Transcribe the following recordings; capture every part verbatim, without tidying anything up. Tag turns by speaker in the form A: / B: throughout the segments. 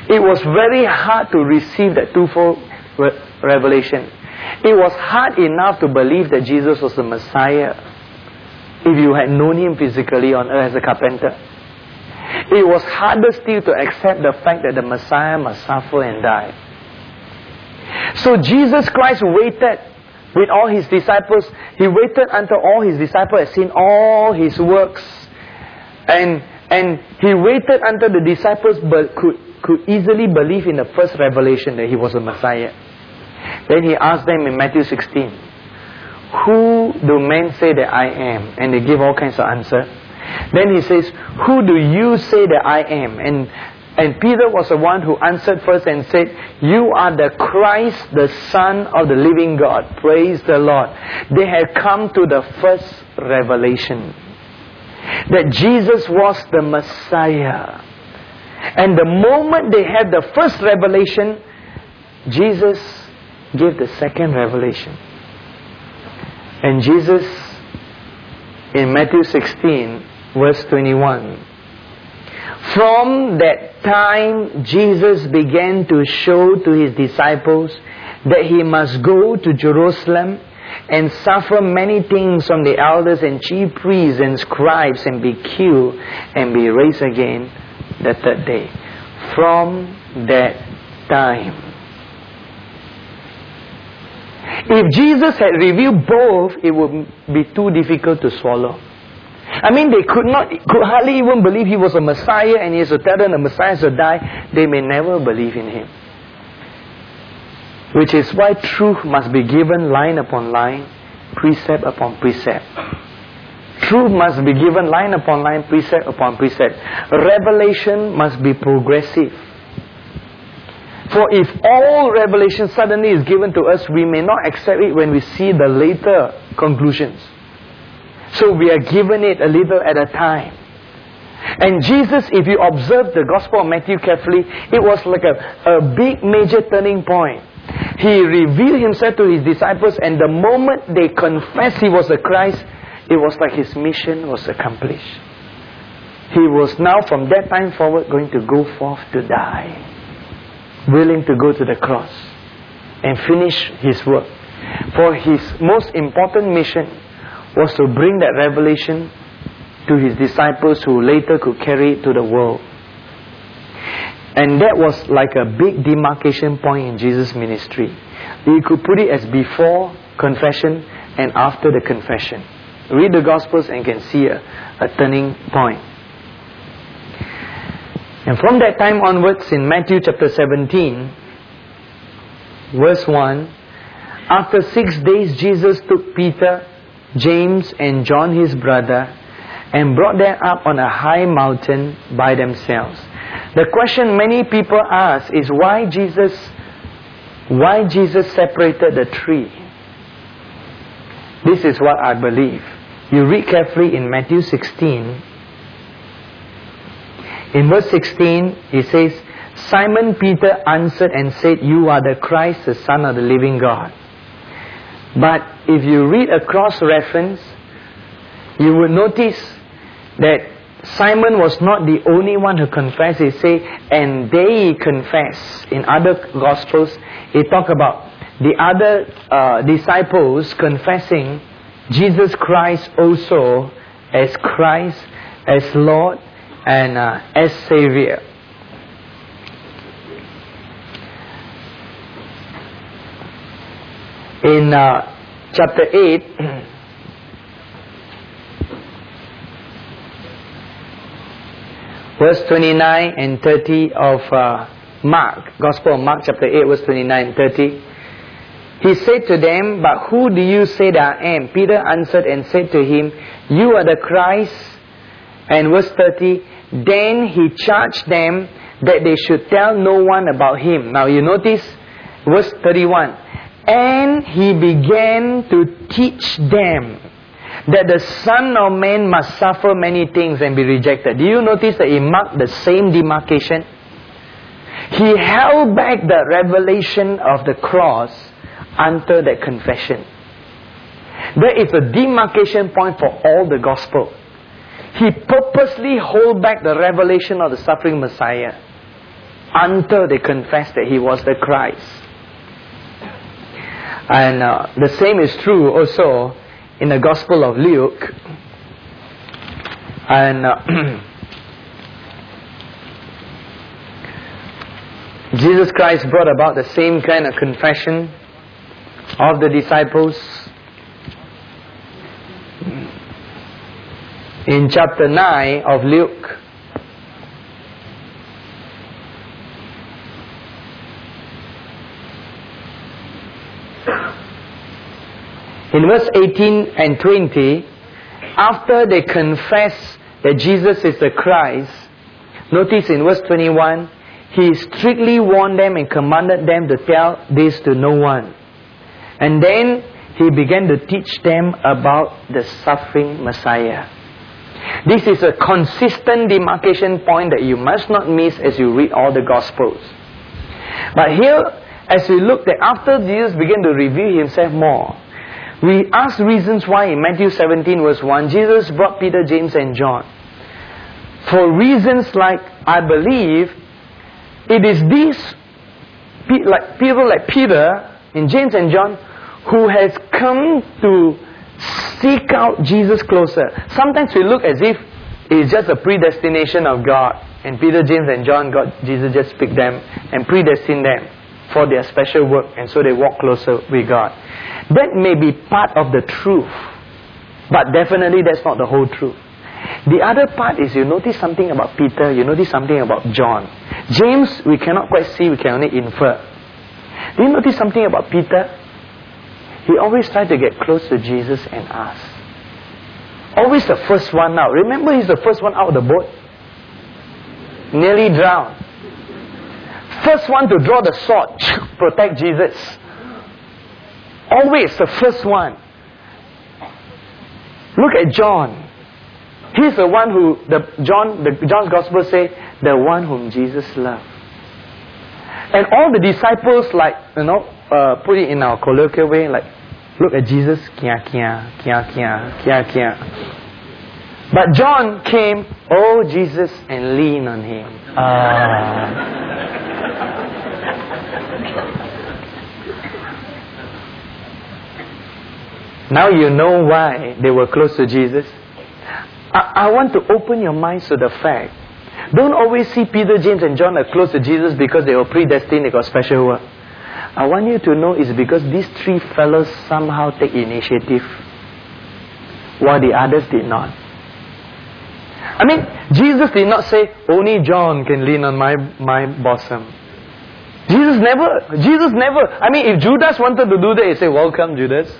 A: It was very hard to receive that twofold re- revelation. It was hard enough to believe that Jesus was the Messiah if you had known Him physically on earth as a carpenter. It was harder still to accept the fact that the Messiah must suffer and die. So Jesus Christ waited with all His disciples. He waited until all His disciples had seen all His works. And, and He waited until the disciples be, could, could easily believe in the first revelation that He was the Messiah. Then He asked them in Matthew sixteen, "Who do men say that I am?" And they give all kinds of answers. Then He says, "Who do you say that I am?" And and Peter was the one who answered first and said, "You are the Christ, the Son of the living God." Praise the Lord. They had come to the first revelation that Jesus was the Messiah. And the moment they had the first revelation, Jesus gave the second revelation. And Jesus, in Matthew sixteen, verse twenty-one, from that time Jesus began to show to His disciples that He must go to Jerusalem and suffer many things from the elders and chief priests and scribes and be killed and be raised again the third day. From that time. If Jesus had revealed both, it would be too difficult to swallow. I mean, they could not, could hardly even believe He was a Messiah, and He has to tell them the Messiah has to die. They may never believe in Him. Which is why truth must be given line upon line, precept upon precept. Truth must be given line upon line, precept upon precept. Revelation must be progressive. For if all revelation suddenly is given to us, we may not accept it when we see the later conclusions. So we are given it a little at a time. And Jesus, if you observe the Gospel of Matthew carefully, it was like a, a big major turning point. He revealed Himself to His disciples, and the moment they confessed He was the Christ, it was like His mission was accomplished. He was now from that time forward going to go forth to die, willing to go to the cross and finish His work. For His most important mission was to bring that revelation to His disciples, who later could carry it to the world. And that was like a big demarcation point in Jesus' ministry. You could put it as before confession and after the confession. Read the Gospels and can see a, a turning point. And from that time onwards, in Matthew chapter seventeen, verse one, after six days Jesus took Peter, James and John his brother, and brought them up on a high mountain by themselves. The question many people ask is why Jesus, why Jesus separated the three. This is what I believe. You read carefully in Matthew sixteen. In verse sixteen, it says, Simon Peter answered and said, "You are the Christ, the Son of the living God." But if you read a cross-reference, you will notice that Simon was not the only one who confessed. He said, and they confess. In other Gospels, it talk about the other uh, disciples confessing Jesus Christ also as Christ, as Lord, and uh, as Savior. In uh, chapter eight, verse twenty-nine and thirty of uh, Mark, Gospel of Mark chapter eight, verse twenty-nine and thirty, He said to them, "But who do you say that I am?" Peter answered and said to Him, "You are the Christ." And verse thirty, then He charged them that they should tell no one about Him. Now you notice verse thirty-one. And He began to teach them that the Son of Man must suffer many things and be rejected. Do you notice that He marked the same demarcation? He held back the revelation of the cross until that confession. There is a demarcation point for all the Gospel. He purposely held back the revelation of the suffering Messiah until they confessed that He was the Christ. And uh, the same is true also in the Gospel of Luke. And uh, Jesus Christ brought about the same kind of confession of the disciples. In chapter nine of Luke, in verse eighteen and twenty, after they confess that Jesus is the Christ, notice in verse twenty-one, He strictly warned them and commanded them to tell this to no one. And then He began to teach them about the suffering Messiah. This is a consistent demarcation point that you must not miss as you read all the Gospels. But here, as we look, that after Jesus began to reveal Himself more, we ask reasons why in Matthew seventeen verse one, Jesus brought Peter, James and John. For reasons like, I believe, it is these like people like Peter and James and John who has come to seek out Jesus closer. Sometimes we look as if it's just a predestination of God, and Peter, James and John, God, Jesus just picked them and predestined them for their special work, and so they walk closer with God. That may be part of the truth, but definitely that's not the whole truth. The other part is, you notice something about Peter, you notice something about John. James, we cannot quite see, we can only infer. Do you notice something about Peter? He always tried to get close to Jesus and ask. Always the first one out. Remember, he's the first one out of the boat. Nearly drowned. First one to draw the sword, protect Jesus. Always the first one. Look at John. He's the one who, the John, the John's Gospel say, the one whom Jesus loved. And all the disciples, like, you know, uh, put it in our colloquial way, like, look at Jesus, kia kia, kia kia, kia kia. But John came, oh Jesus, and leaned on Him. Ah. Now you know why they were close to Jesus. I, I want to open your minds to the fact. Don't always see Peter, James and John are close to Jesus because they were predestined, they got special work. I want you to know it's because these three fellows somehow take initiative while the others did not. I mean, Jesus did not say, only John can lean on my, my bosom. Jesus never, Jesus never. I mean, if Judas wanted to do that, he said, welcome Judas.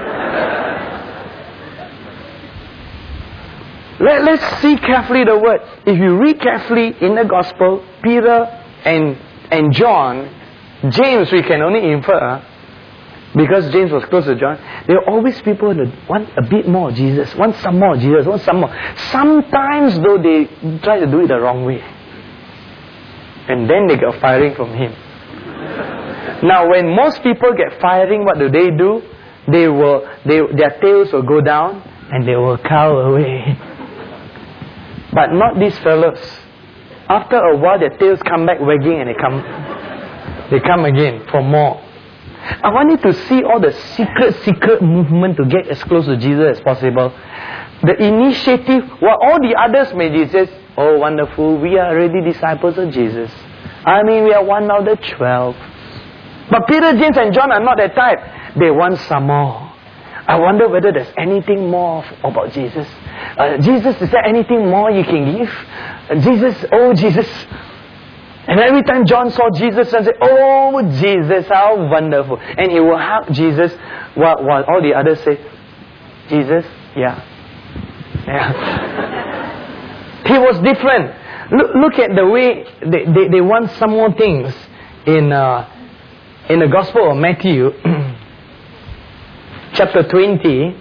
A: Let, let's see carefully the word. If you read carefully in the Gospel, Peter and, and John, James we can only infer, because James was close to John, there are always people that want a bit more of Jesus, want some more of Jesus, want some more. Sometimes though they try to do it the wrong way. And then they get firing from Him. Now when most people get firing, what do they do? They will, they, their tails will go down and they will cow away. But not these fellows. After a while their tails come back wagging and they come they come again for more. I want you to see all the secret, secret movement to get as close to Jesus as possible. The initiative, while all the others may be just, oh wonderful, we are already disciples of Jesus. I mean, we are one of the twelve. But Peter, James and John are not that type. They want some more. I wonder whether there's anything more about Jesus. Uh, Jesus, is there anything more you can give? Uh, Jesus, oh Jesus. And every time John saw Jesus and said, oh Jesus, how wonderful. And he will hug Jesus while, while all the others say, Jesus, yeah. Yeah. He was different. Look, look at the way they, they, they want some more things in, uh, in the Gospel of Matthew. Chapter twenty,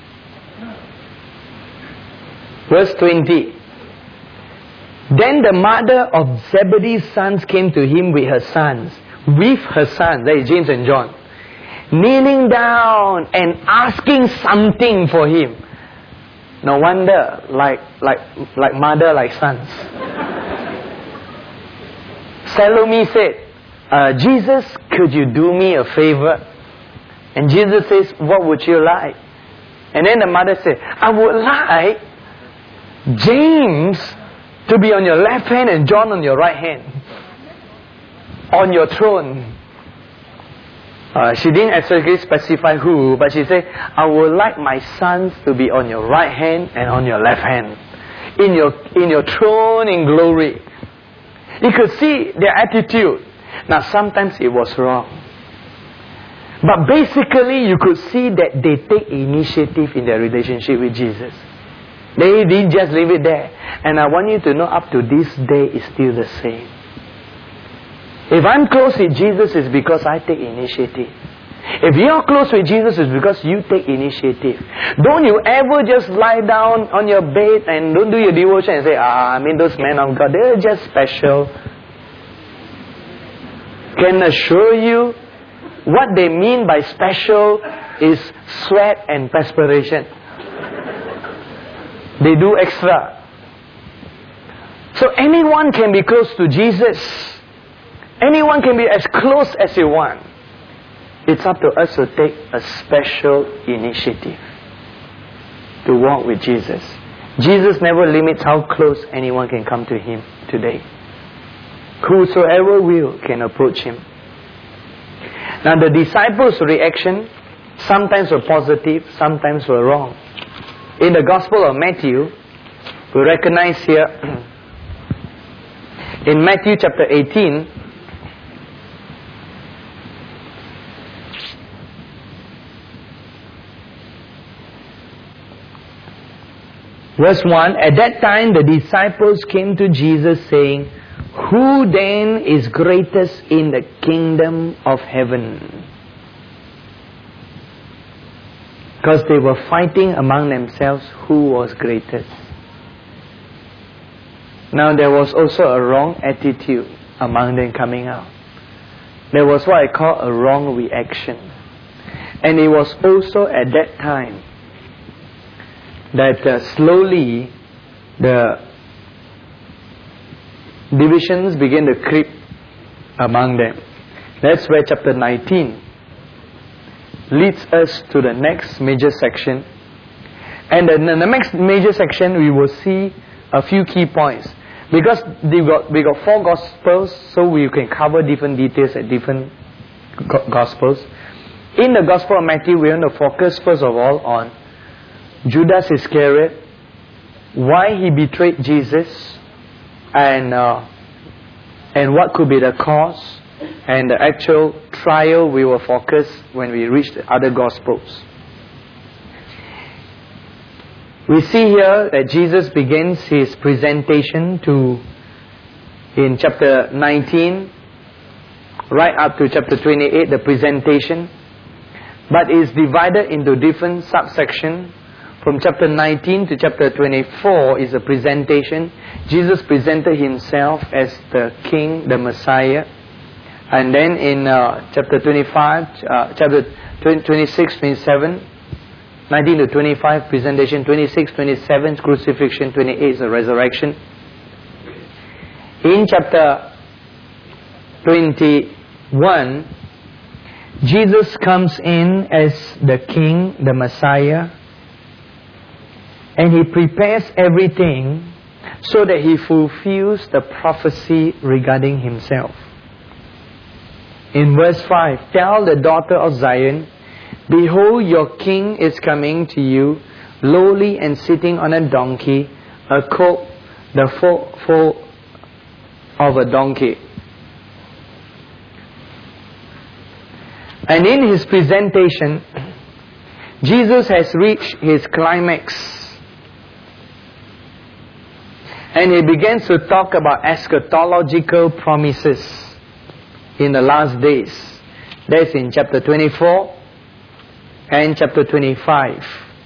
A: verse twenty. Then the mother of Zebedee's sons came to him with her sons, with her sons, that is James and John, kneeling down and asking something for him. No wonder, like like like mother, like sons. Salome said, uh, Jesus, could you do me a favor? And Jesus says, what would you like? And then the mother said, I would like James to be on your left hand and John on your right hand. On your throne. Uh, she didn't exactly specify who, but she said, I would like my sons to be on your right hand and on your left hand. In your, in your throne in glory. You could see their attitude. Now sometimes it was wrong. But basically you could see that they take initiative in their relationship with Jesus. They didn't just leave it there. And I want you to know up to this day it's still the same. If I'm close with Jesus, it's because I take initiative. If you're close with Jesus, it's because you take initiative. Don't you ever just lie down on your bed and don't do your devotion and say, ah, I mean those men of God, they're just special. Can assure you, what they mean by special is sweat and perspiration. They do extra. So anyone can be close to Jesus. Anyone can be as close as you want. It's up to us to take a special initiative to walk with Jesus. Jesus never limits how close anyone can come to Him today. Whosoever will can approach Him. Now the disciples' reaction sometimes were positive, sometimes were wrong. In the Gospel of Matthew, we recognize here in Matthew chapter eighteen, verse one, at that time the disciples came to Jesus saying, who then is greatest in the kingdom of heaven? Because they were fighting among themselves who was greatest. Now there was also a wrong attitude among them coming out. There was what I call a wrong reaction. And it was also at that time that uh, slowly the divisions began to creep among them. That's where chapter nineteen leads us to the next major section. And in the next major section we will see a few key points. Because we got, we got four Gospels, so we can cover different details at different Gospels. In the Gospel of Matthew, we want to focus first of all on Judas Iscariot, why he betrayed Jesus, and uh, and what could be the cause, and the actual trial we will focus when we reach the other Gospels. We see here that Jesus begins His presentation to, in chapter nineteen, right up to chapter twenty-eight, the presentation. But is divided into different subsections. From chapter nineteen to chapter twenty-four is a presentation. Jesus presented Himself as the King, the Messiah. And then in uh, chapter twenty-five, uh, chapter twenty-six, twenty-seven, nineteen to twenty-five presentation, twenty-six, twenty-seven crucifixion, twenty-eight is the resurrection. In chapter twenty-one, Jesus comes in as the King, the Messiah, and He prepares everything so that He fulfills the prophecy regarding Himself. In verse five, tell the daughter of Zion, behold, your King is coming to you, lowly and sitting on a donkey, a colt, the foal of a donkey. And in His presentation, Jesus has reached His climax. And He begins to talk about eschatological promises in the last days. That's in chapter twenty-four and chapter twenty-five.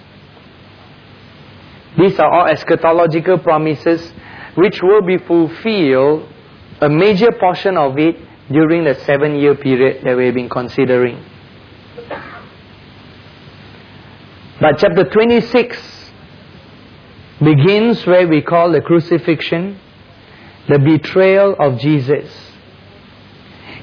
A: These are all eschatological promises which will be fulfilled, a major portion of it, during the seven year period that we've been considering. But chapter twenty-six begins where we call the crucifixion, the betrayal of Jesus.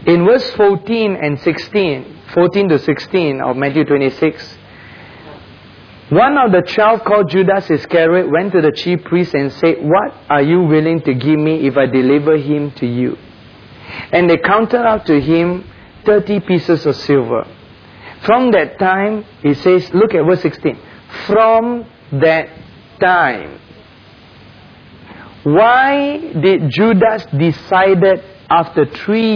A: In verse fourteen and sixteen, fourteen to sixteen of Matthew twenty-six, one of the twelve called Judas Iscariot went to the chief priests and said, "What are you willing to give me if I deliver him to you?" And they counted out to him thirty pieces of silver. From that time, he says, look at verse sixteen. From that time. Why did Judas decided after three